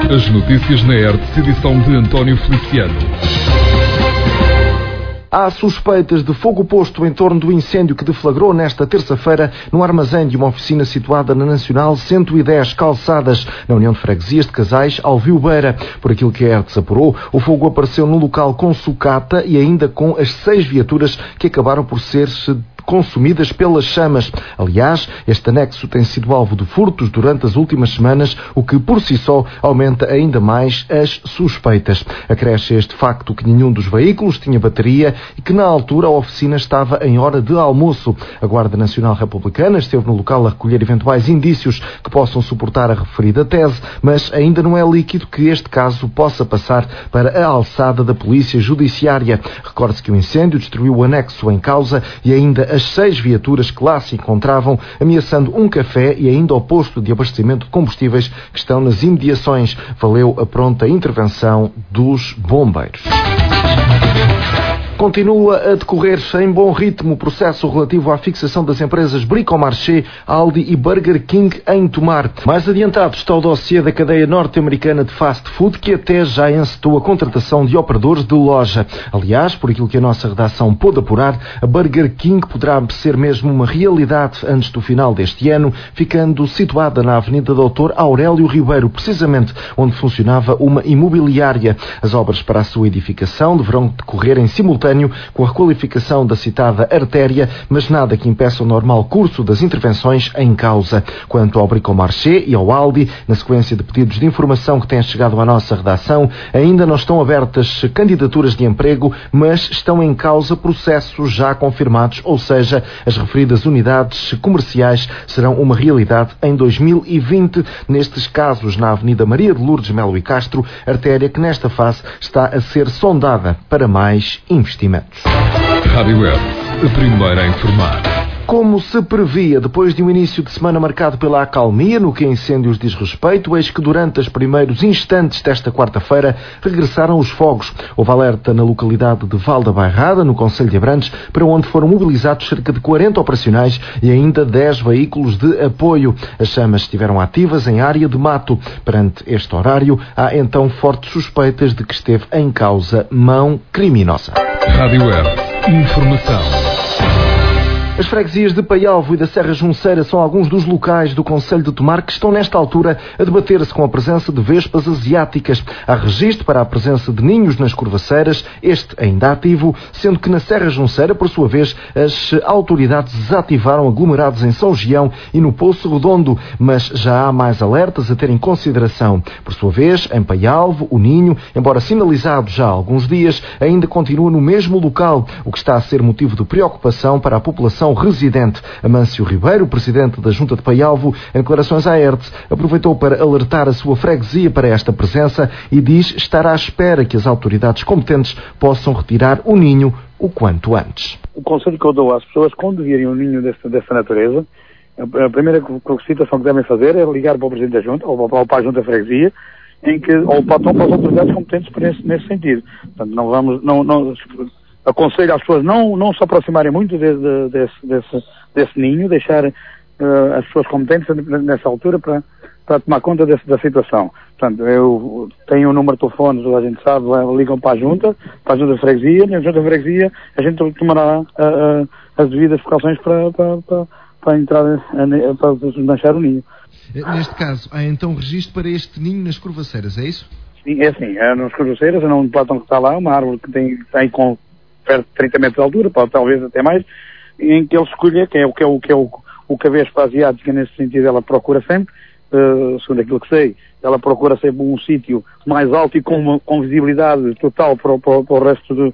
As notícias na ERTE, edição de António Feliciano. Há suspeitas de fogo posto em torno do incêndio que deflagrou nesta terça-feira no armazém de uma oficina situada na Nacional 110 Calçadas, na União de Freguesias de Casais, Alvio Beira. Por aquilo que a ERTE apurou, o fogo apareceu no local com sucata e ainda com as 6 viaturas que acabaram por ser consumidas pelas chamas. Aliás, este anexo tem sido alvo de furtos durante as últimas semanas, o que por si só aumenta ainda mais as suspeitas. Acresce este facto que nenhum dos veículos tinha bateria e que na altura a oficina estava em hora de almoço. A Guarda Nacional Republicana esteve no local a recolher eventuais indícios que possam suportar a referida tese, mas ainda não é líquido que este caso possa passar para a alçada da Polícia Judiciária. Recorde-se que o incêndio destruiu o anexo em causa e ainda as 6 viaturas que lá se encontravam, ameaçando um café e ainda o posto de abastecimento de combustíveis que estão nas imediações. Valeu a pronta intervenção dos bombeiros. Continua a decorrer em bom ritmo o processo relativo à fixação das empresas Bricomarché, Aldi e Burger King em Tomar. Mais adiantado está o dossiê da cadeia norte-americana de fast food, que até já encetou a contratação de operadores de loja. Aliás, por aquilo que a nossa redação pôde apurar, a Burger King poderá ser mesmo uma realidade antes do final deste ano, ficando situada na Avenida Doutor Aurélio Ribeiro, precisamente onde funcionava uma imobiliária. As obras para a sua edificação deverão decorrer em simultâneo com a requalificação da citada artéria, mas nada que impeça o normal curso das intervenções em causa. Quanto ao Bricomarché e ao Aldi, na sequência de pedidos de informação que têm chegado à nossa redação, ainda não estão abertas candidaturas de emprego, mas estão em causa processos já confirmados, ou seja, as referidas unidades comerciais serão uma realidade em 2020, nestes casos na Avenida Maria de Lourdes Melo e Castro, artéria que nesta fase está a ser sondada para mais investimentos. Rádio ERTE, a primeira a informar. Como se previa, depois de um início de semana marcado pela acalmia no que a incêndios diz respeito, eis que durante os primeiros instantes desta quarta-feira regressaram os fogos. Houve alerta na localidade de Val da Bairrada, no concelho de Abrantes, para onde foram mobilizados cerca de 40 operacionais e ainda 10 veículos de apoio. As chamas estiveram ativas em área de mato. Perante este horário, há então fortes suspeitas de que esteve em causa mão criminosa. Rádio ERTE, informação. As freguesias de Paialvo e da Serra Junceira são alguns dos locais do concelho de Tomar que estão nesta altura a debater-se com a presença de vespas asiáticas. Há registro para a presença de ninhos nas curvaceiras, este ainda ativo, sendo que na Serra Junceira, por sua vez, as autoridades desativaram aglomerados em São Gião e no Poço Redondo, mas já há mais alertas a ter em consideração. Por sua vez, em Paialvo, o ninho, embora sinalizado já há alguns dias, ainda continua no mesmo local, o que está a ser motivo de preocupação para a população residente. Amâncio Ribeiro, presidente da Junta de Paialvo, em declarações à ERTE, aproveitou para alertar a sua freguesia para esta presença e diz estar à espera que as autoridades competentes possam retirar o ninho o quanto antes. O conselho que eu dou às pessoas, quando virem um ninho dessa natureza, a primeira situação que devem fazer é ligar para o presidente da Junta ou para a Junta da Freguesia, ou para as autoridades competentes nesse sentido. Portanto, aconselho às pessoas não se aproximarem muito desse ninho, deixar as pessoas competentes nessa altura para tomar conta da situação. Portanto, eu tenho um número de telefone, toda a gente sabe, ligam para a Junta de Freguesia, e na Junta de Freguesia a gente tomará as devidas precauções para entrar, para desmanchar o ninho. Neste caso, há então registro para este ninho nas curvaceiras, é isso? Sim, é assim, nas curvaceiras, um plátão que está lá, uma árvore que tem com perto de 30 metros de altura, pode talvez até mais, em que ele escolhe, que é o que a vespa asiática nesse sentido, ela procura sempre, segundo aquilo que sei, ela procura sempre um sítio mais alto e com visibilidade total para o resto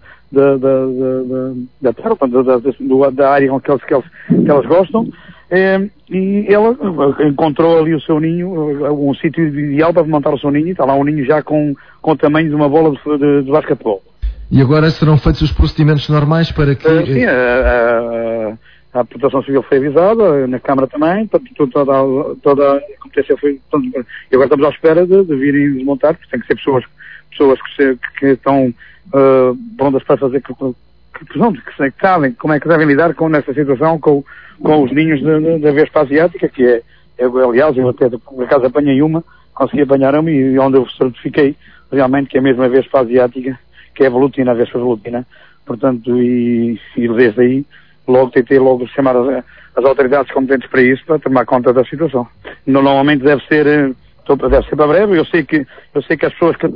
da terra, da área que elas gostam, e ela encontrou ali o seu ninho, um sítio ideal para montar o seu ninho, e está lá um ninho já com o tamanho de uma bola de basquetebol. E agora serão feitos os procedimentos normais para que... Sim, a Proteção Civil foi avisada, na Câmara também, toda a competência foi... E agora estamos à espera de virem desmontar, porque tem que ser pessoas que estão prontas para fazer, que sabem como é que devem lidar nessa situação com os ninhos da vespa asiática, que aliás, eu até por acaso apanhei uma consegui apanhar-me e onde eu certifiquei realmente que é a mesma Vespa asiática, que é a Velutina, a Vespa Velutina. Portanto, e desde aí, tentei logo chamar as autoridades competentes para isso, para tomar conta da situação. Normalmente deve ser para breve. Eu sei que as pessoas que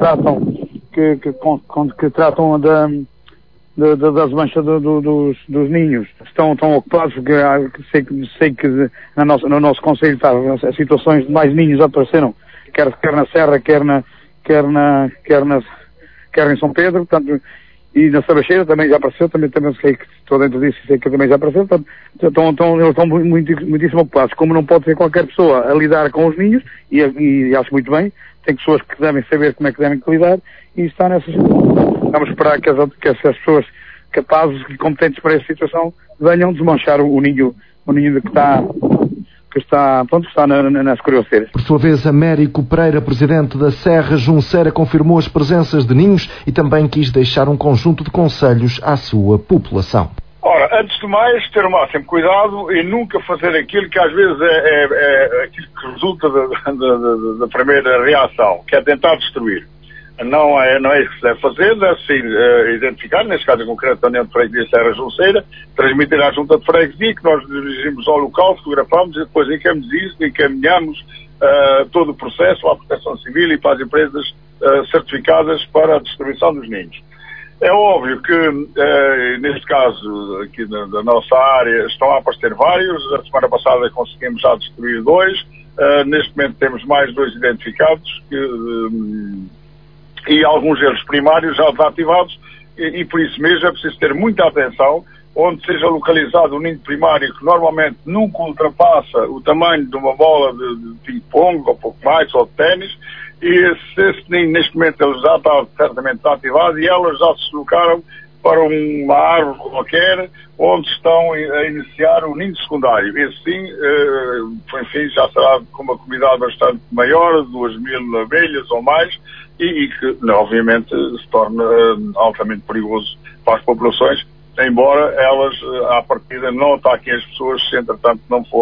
tratam das manchas dos ninhos estão ocupados, porque sei que no nosso concelho as situações de mais ninhos apareceram, quer na Serra, quer em São Pedro, portanto, e na Sabacheira também já apareceu, também sei que estou dentro disso e sei que também já apareceu, portanto, eles estão muitíssimo ocupados. Como não pode ser qualquer pessoa a lidar com os ninhos, e acho muito bem, tem pessoas que devem saber como é que devem lidar, e está nessa situação. Vamos esperar que as pessoas capazes e competentes para essa situação venham desmanchar o ninho que está nas curioseiras. Por sua vez, Américo Pereira, presidente da Serra Junceira, confirmou as presenças de ninhos e também quis deixar um conjunto de conselhos à sua população. Ora, antes de mais, ter o máximo cuidado e nunca fazer aquilo que às vezes é aquilo que resulta da primeira reação, que é tentar destruir. Não é isso que se deve fazer, deve-se identificar, neste caso em concreto a União de Freguesia Serra Junceira, transmitir à Junta de Freguesia que nós dirigimos ao local, fotografamos e depois encaminhamos todo o processo à Proteção Civil e para as empresas certificadas para a destruição dos ninhos. É óbvio que, neste caso, aqui da nossa área, estão a aparecer vários. A semana passada conseguimos já destruir 2. Neste momento temos mais 2 identificados e alguns deles primários já desativados e por isso mesmo é preciso ter muita atenção onde seja localizado o ninho primário, que normalmente nunca ultrapassa o tamanho de uma bola de ping-pong ou pouco mais, ou de ténis, e esse ninho neste momento ele já está certamente desativado e elas já se deslocaram para uma árvore qualquer onde estão a iniciar o ninho secundário. Esse sim, enfim, já será com uma comunidade bastante maior, 2.000 abelhas ou mais, e que, obviamente, se torna altamente perigoso para as populações, embora elas, à partida, não ataquem as pessoas se, entretanto,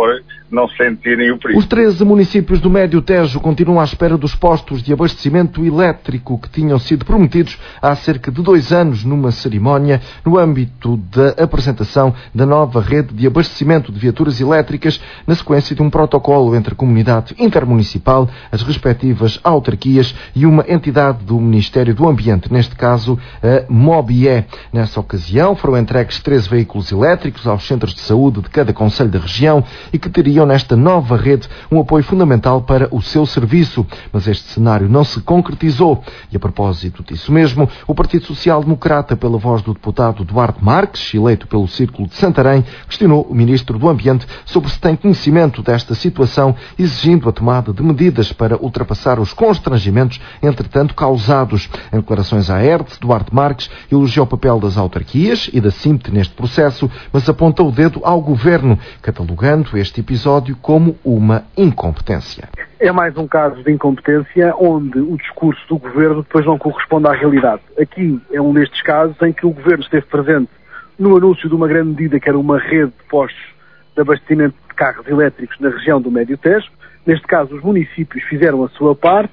não sentirem o perigo. Os 13 municípios do Médio Tejo continuam à espera dos postos de abastecimento elétrico que tinham sido prometidos há cerca de 2 anos numa cerimónia no âmbito da apresentação da nova rede de abastecimento de viaturas elétricas na sequência de um protocolo entre a comunidade intermunicipal, as respectivas autarquias e uma entidade do Ministério do Ambiente, neste caso a MOBIE. Nessa ocasião foram entregues 13 veículos elétricos aos centros de saúde de cada concelho da região e que teriam nesta nova rede um apoio fundamental para o seu serviço. Mas este cenário não se concretizou. E a propósito disso mesmo, o Partido Social Democrata, pela voz do deputado Duarte Marques, eleito pelo Círculo de Santarém, questionou o Ministro do Ambiente sobre se tem conhecimento desta situação, exigindo a tomada de medidas para ultrapassar os constrangimentos, entretanto, causados. Em declarações à ERT, Duarte Marques elogiou o papel das autarquias e da SIMT neste processo, mas aponta o dedo ao Governo, catalogando este episódio como uma incompetência. É mais um caso de incompetência onde o discurso do Governo depois não corresponde à realidade. Aqui é um destes casos em que o Governo esteve presente no anúncio de uma grande medida que era uma rede de postos de abastecimento de carros elétricos na região do Médio Tejo. Neste caso, os municípios fizeram a sua parte,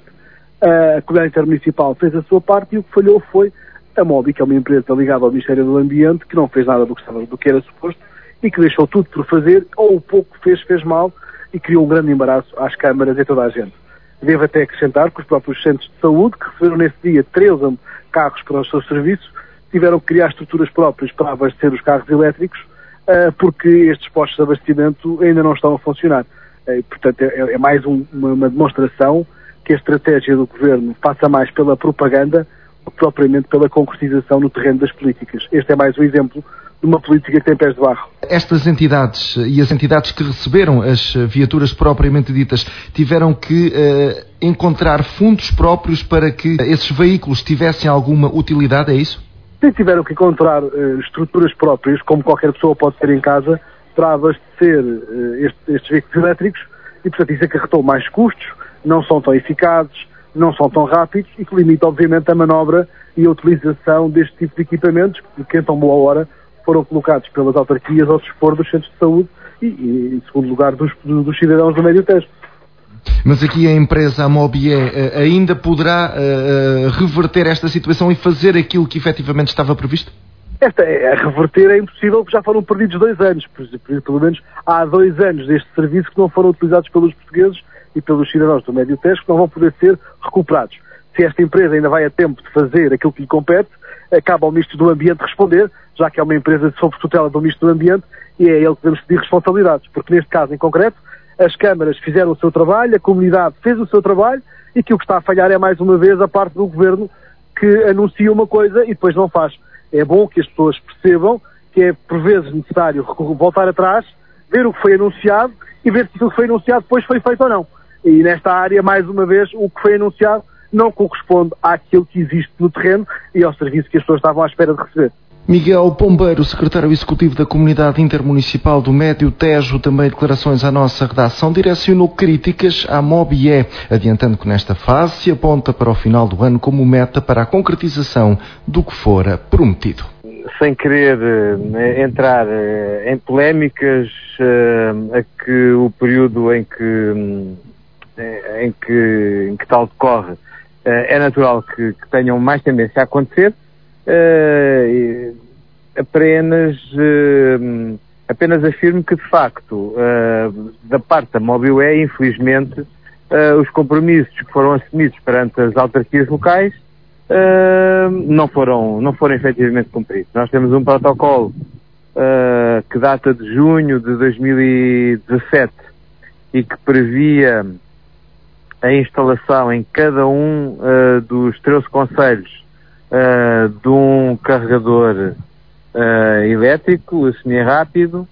a Comunidade Intermunicipal fez a sua parte e o que falhou foi a MOBI, que é uma empresa ligada ao Ministério do Ambiente, que não fez nada do que era suposto e que deixou tudo por fazer, ou o pouco que fez mal e criou um grande embaraço às câmaras e a toda a gente. Devo até acrescentar que os próprios centros de saúde, que receberam nesse dia 13 carros para os seus serviços, tiveram que criar estruturas próprias para abastecer os carros elétricos, porque estes postos de abastecimento ainda não estão a funcionar. Portanto, é mais uma demonstração que a estratégia do Governo passa mais pela propaganda propriamente pela concretização no terreno das políticas. Este é mais um exemplo de uma política que tem pés de barro. Estas entidades e as entidades que receberam as viaturas propriamente ditas tiveram que encontrar fundos próprios para que esses veículos tivessem alguma utilidade, é isso? Sim, tiveram que encontrar estruturas próprias, como qualquer pessoa pode ter em casa, para abastecer estes veículos elétricos e, portanto, isso acarretou mais custos, não são tão eficazes, não são tão rápidos e que limita, obviamente, a manobra e a utilização deste tipo de equipamentos que, em tão boa hora, foram colocados pelas autarquias ao dispor dos centros de saúde e em segundo lugar, dos cidadãos do Médio Tejo. Mas aqui a empresa, a Mobié, ainda poderá reverter esta situação e fazer aquilo que efetivamente estava previsto? A reverter é impossível, porque já foram perdidos 2 anos. Pelo menos há 2 anos deste serviço que não foram utilizados pelos portugueses e pelos cidadãos do Médio Tejo, que não vão poder ser recuperados. Se esta empresa ainda vai a tempo de fazer aquilo que lhe compete, cabe ao Ministro do Ambiente responder, já que é uma empresa sob tutela do Ministro do Ambiente, e é ele que devemos pedir responsabilidades. Porque neste caso em concreto, as câmaras fizeram o seu trabalho, a comunidade fez o seu trabalho, e que o que está a falhar é mais uma vez a parte do Governo que anuncia uma coisa e depois não faz. É bom que as pessoas percebam que é por vezes necessário voltar atrás, ver o que foi anunciado e ver se aquilo que foi anunciado depois foi feito ou não. E nesta área, mais uma vez, o que foi anunciado não corresponde àquilo que existe no terreno e ao serviço que as pessoas estavam à espera de receber. Miguel Pombeiro, secretário executivo da Comunidade Intermunicipal do Médio Tejo, também declarações à nossa redação, direcionou críticas à Mobié, adiantando que nesta fase se aponta para o final do ano como meta para a concretização do que fora prometido. Sem querer entrar em polémicas, a que o período em que tal decorre é natural que tenham mais tendência a acontecer. Apenas afirmo que, de facto, da parte da Mobié, infelizmente, os compromissos que foram assumidos perante as autarquias locais não foram efetivamente cumpridos. Nós temos um protocolo que data de junho de 2017 e que previa a instalação em cada um dos 13 concelhos de um carregador elétrico, semi-rápido,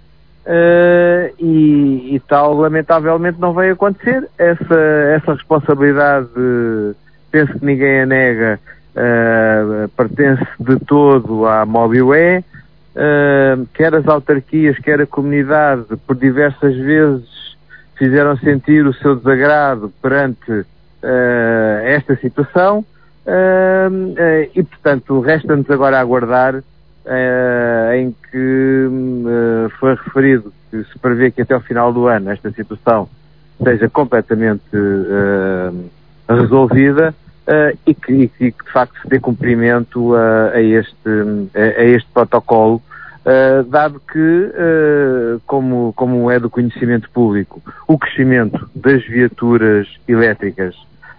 e tal lamentavelmente não veio acontecer. Essa responsabilidade, penso que ninguém a nega, pertence de todo à Mobié, quer as autarquias, quer a comunidade, por diversas vezes fizeram sentir o seu desagrado perante esta situação. E portanto resta-nos agora aguardar em que foi referido que se prevê que até ao final do ano esta situação seja completamente resolvida e que de facto se dê cumprimento a este protocolo, dado que como é do conhecimento público, o crescimento das viaturas elétricas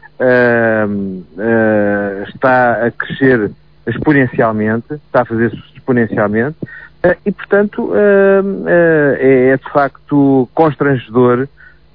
está a crescer exponencialmente, está a fazer-se exponencialmente, e portanto é de facto constrangedor,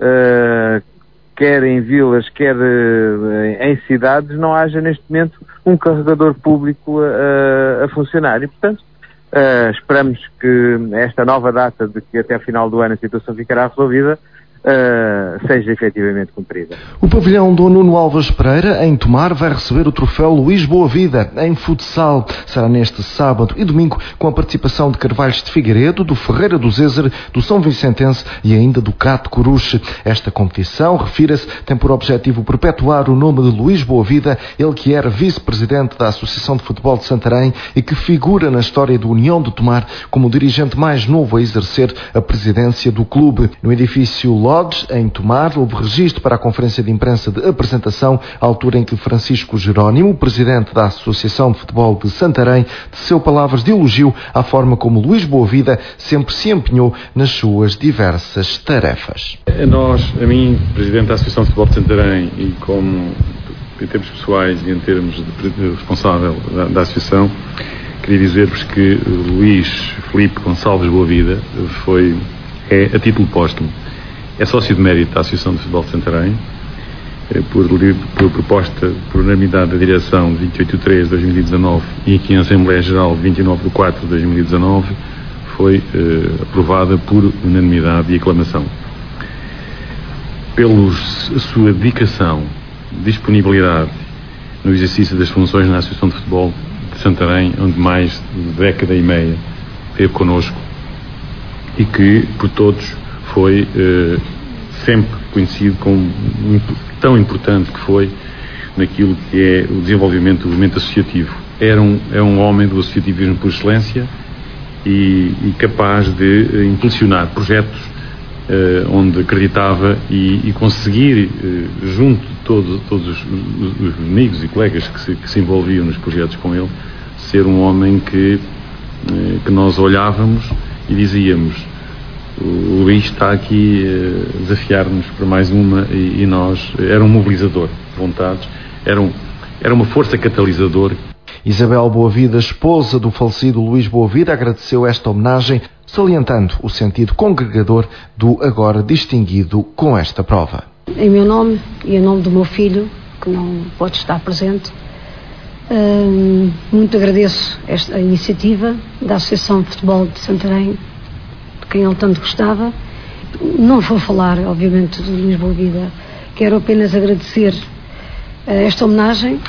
quer em vilas, quer em cidades, não haja neste momento um carregador público a funcionar, e portanto esperamos que esta nova data de que até ao final do ano a situação ficará resolvida seja efetivamente cumprida. O pavilhão do Nuno Alves Pereira, em Tomar, vai receber o troféu Luís Boavida, em futsal. Será neste sábado e domingo, com a participação de Carvalhos de Figueiredo, do Ferreira do Zézer, do São Vicentense e ainda do Cato Coruche. Esta competição, refira-se, tem por objetivo perpetuar o nome de Luís Boavida, ele que era vice-presidente da Associação de Futebol de Santarém e que figura na história do União de Tomar como o dirigente mais novo a exercer a presidência do clube. No edifício Lodge, em Tomar, houve registro para a conferência de imprensa de apresentação, à altura em que Francisco Jerónimo, presidente da Associação de Futebol de Santarém, teceu palavras de elogio à forma como Luís Boavida sempre se empenhou nas suas diversas tarefas. A mim, presidente da Associação de Futebol de Santarém e como, em termos pessoais e em termos de responsável da Associação, queria dizer-vos que Luís Filipe Gonçalves Boavida é a título póstumo. É sócio de mérito da Associação de Futebol de Santarém, por proposta por unanimidade da direção de 28/3 de 2019 e aqui em Assembleia Geral de 29/4 de 2019, foi aprovada por unanimidade e aclamação. Pela sua dedicação, disponibilidade no exercício das funções na Associação de Futebol de Santarém, onde mais de década e meia esteve connosco e que por todos foi sempre conhecido como tão importante que foi naquilo que é o desenvolvimento do movimento associativo. É um homem do associativismo por excelência e capaz de impulsionar projetos onde acreditava e conseguir, junto de todos os amigos e colegas que se envolviam nos projetos com ele, ser um homem que nós olhávamos e dizíamos: o Luís está aqui a desafiar-nos para mais uma, e nós, era um mobilizador de vontades, era uma força catalisadora. Isabel Boavida, esposa do falecido Luís Boavida, agradeceu esta homenagem, salientando o sentido congregador do agora distinguido com esta prova. Em meu nome e em nome do meu filho, que não pode estar presente, muito agradeço esta iniciativa da Associação de Futebol de Santarém, de quem ele tanto gostava. Não vou falar, obviamente, de Luís Boavida. Quero apenas agradecer esta homenagem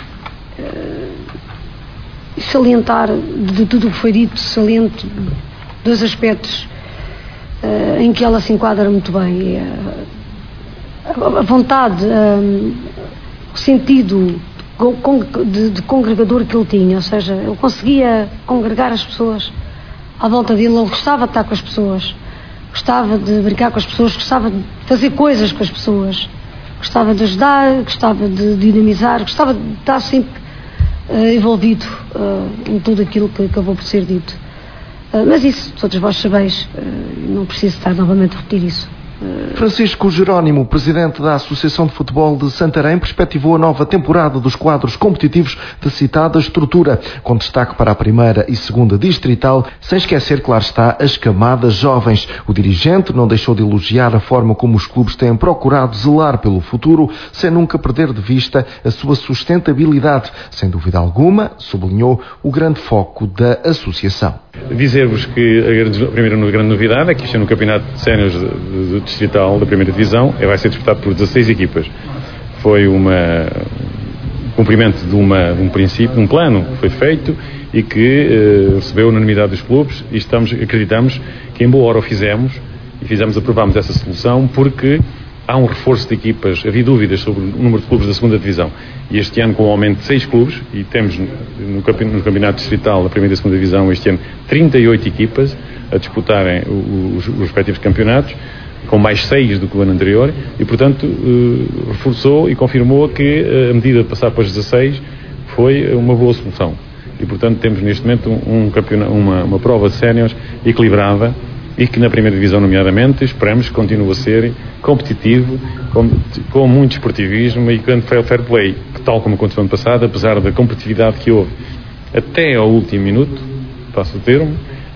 e salientar de tudo o que foi dito, saliento dois aspectos em que ela se enquadra muito bem. A vontade, o sentido de congregador que ele tinha, ou seja, ele conseguia congregar as pessoas à volta dele. Ele gostava de estar com as pessoas, gostava de brincar com as pessoas, gostava de fazer coisas com as pessoas, gostava de ajudar, gostava de dinamizar, gostava de estar sempre envolvido em tudo aquilo que acabou por ser dito. Mas isso, todos vós sabeis, não preciso estar novamente a repetir isso. Francisco Jerónimo, presidente da Associação de Futebol de Santarém, perspectivou a nova temporada dos quadros competitivos de citada estrutura, com destaque para a primeira e segunda distrital, sem esquecer, claro está, as camadas jovens. O dirigente não deixou de elogiar a forma como os clubes têm procurado zelar pelo futuro, sem nunca perder de vista a sua sustentabilidade. Sem dúvida alguma, sublinhou o grande foco da associação. Dizer-vos que a primeira grande novidade é que isto é no campeonato de séniores distrital da primeira divisão, vai ser disputado por 16 equipas. Foi cumprimento de um princípio, de um plano que foi feito e que recebeu a unanimidade dos clubes, e acreditamos que em boa hora o fizemos e aprovámos essa solução, porque há um reforço de equipas. Havia dúvidas sobre o número de clubes da segunda divisão, e este ano, com o aumento de 6 clubes, e temos no campeonato distrital da primeira e segunda divisão este ano 38 equipas a disputarem os respectivos campeonatos, com mais 6 do que o ano anterior, e portanto reforçou e confirmou que a medida de passar para os 16 foi uma boa solução, e portanto temos neste momento uma prova de séniores equilibrada, e que na primeira divisão, nomeadamente, esperamos que continue a ser competitivo, com muito esportivismo e com fair play, que, tal como aconteceu no ano passado, apesar da competitividade que houve até ao último minuto, passo o termo,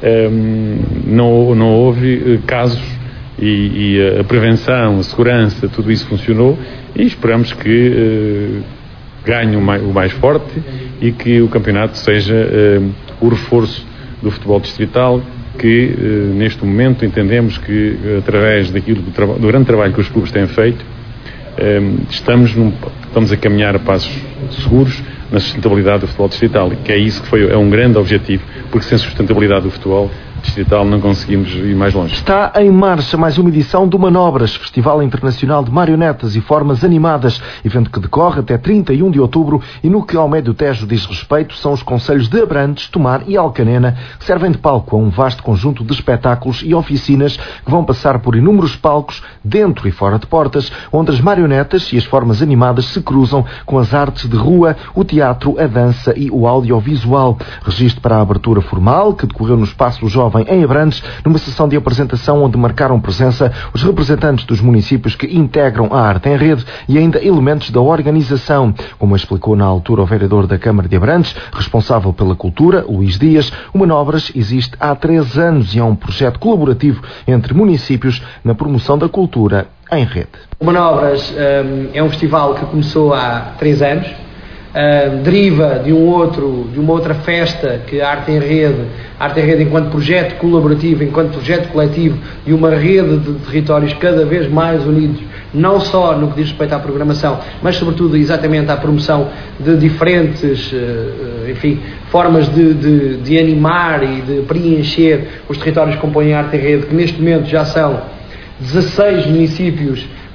não houve casos, e a prevenção, a segurança, tudo isso funcionou, e esperamos que ganhe o mais forte e que o campeonato seja o reforço do futebol distrital, que neste momento entendemos que, através do grande trabalho que os clubes têm feito, estamos a caminhar a passos seguros na sustentabilidade do futebol distrital, que é isso que é um grande objetivo, porque sem sustentabilidade do futebol distrital não conseguimos ir mais longe. Está em marcha mais uma edição do Manobras, Festival Internacional de Marionetas e Formas Animadas, evento que decorre até 31 de outubro, e no que ao Médio Tejo diz respeito são os concelhos de Abrantes, Tomar e Alcanena, que servem de palco a um vasto conjunto de espetáculos e oficinas que vão passar por inúmeros palcos, dentro e fora de portas, onde as marionetas e as formas animadas se cruzam com as artes de rua, o teatro, a dança e o audiovisual. Registro para a abertura formal, que decorreu no Espaço Jovem em Abrantes, numa sessão de apresentação onde marcaram presença os representantes dos municípios que integram a arte em rede e ainda elementos da organização. Como explicou na altura o vereador da Câmara de Abrantes, responsável pela cultura, Luís Dias, o Manobras existe há 3 anos e é um projeto colaborativo entre municípios na promoção da cultura em rede. O Manobras é um festival que começou há 3 anos. Deriva de uma outra festa, que a Arte em Rede enquanto projeto colaborativo, enquanto projeto coletivo, de uma rede de territórios cada vez mais unidos, não só no que diz respeito à programação, mas sobretudo exatamente à promoção de diferentes formas de animar e de preencher os territórios que compõem a Arte em Rede, que neste momento já são 16 municípios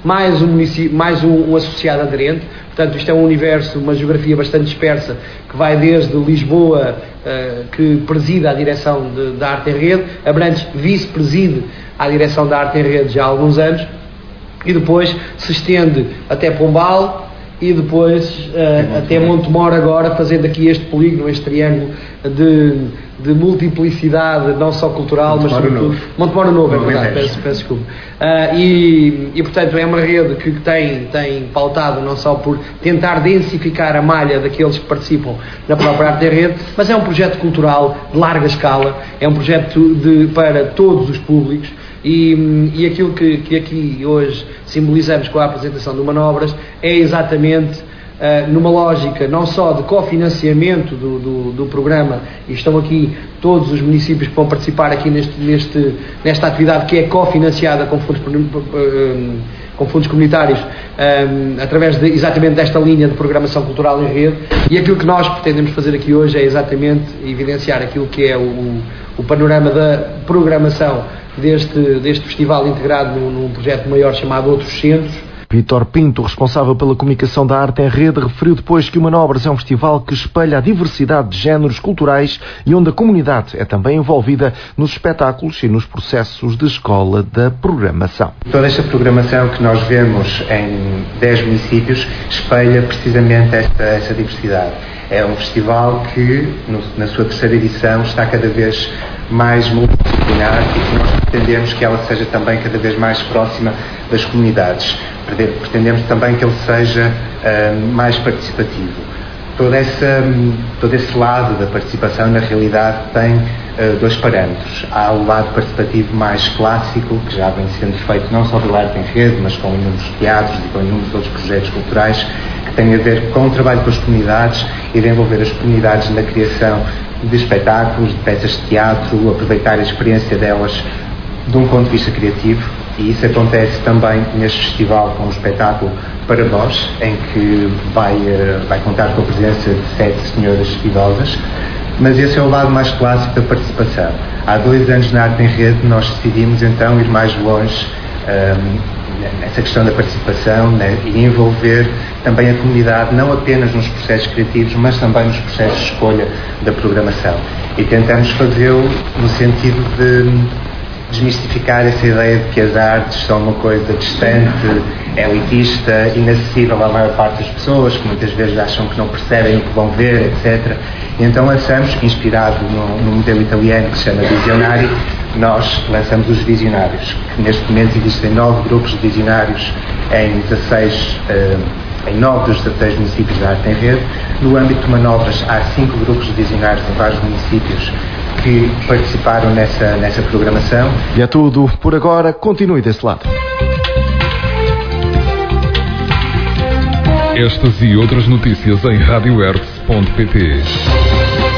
mais um município, mais um associado aderente. Portanto, isto é um universo, uma geografia bastante dispersa, que vai desde Lisboa, que preside a direção da Arte em Rede, Abrantes vice-preside a direção da Arte em Rede já há alguns anos, e depois se estende até Pombal, e depois até Montemor agora, fazendo aqui este polígono, este triângulo de multiplicidade, não só cultural, mas sobretudo... Montemor Novo, é verdade, peço desculpa. E portanto é uma rede que tem pautado não só por tentar densificar a malha daqueles que participam na própria Arte em Rede, mas é um projeto cultural de larga escala, é um projeto para todos os públicos. E aquilo que aqui hoje simbolizamos com a apresentação do Manobras é exatamente numa lógica não só de cofinanciamento do programa, e estão aqui todos os municípios que vão participar aqui nesta atividade que é cofinanciada com fundos comunitários, através exatamente desta linha de programação cultural em rede, e aquilo que nós pretendemos fazer aqui hoje é exatamente evidenciar aquilo que é o panorama da programação deste festival integrado num projeto maior chamado Outros Centros. Vítor Pinto, responsável pela comunicação da Arte em Rede, referiu depois que o Manobras é um festival que espelha a diversidade de géneros culturais e onde a comunidade é também envolvida nos espetáculos e nos processos de escola da programação. Toda esta programação que nós vemos em 10 municípios espelha precisamente esta diversidade. É um festival que, na sua terceira edição, está cada vez mais multidisciplinar e que nós pretendemos que ela seja também cada vez mais próxima das comunidades. Pretendemos também que ele seja mais participativo. Todo esse lado da participação, na realidade, tem dois parâmetros. Há o lado participativo mais clássico, que já vem sendo feito não só pela Arte em Rede, mas com inúmeros teatros e com inúmeros outros projetos culturais, que têm a ver com o trabalho com as comunidades e de envolver as comunidades na criação de espetáculos, de peças de teatro, aproveitar a experiência delas de um ponto de vista criativo. E isso acontece também neste festival com o espetáculo Para Vós, em que vai contar com a presença de 7 senhoras idosas, mas esse é o lado mais clássico da participação. Há 2 anos na Arte em Rede nós decidimos então ir mais longe nessa questão da participação, né, e envolver também a comunidade não apenas nos processos criativos, mas também nos processos de escolha da programação. E tentamos fazê-lo no sentido de desmistificar essa ideia de que as artes são uma coisa distante, elitista, inacessível à maior parte das pessoas, que muitas vezes acham que não percebem o que vão ver, etc. E então lançamos, inspirado no modelo italiano que se chama Visionário, nós lançamos os Visionários, que neste momento existem 9 grupos de visionários em 9 dos 16 municípios da Arte em Rede. No âmbito de Manobras há 5 grupos de visionários em vários municípios que participaram nessa programação. E é tudo por agora. Continue desse lado. Estas e outras notícias em radioertz.pt.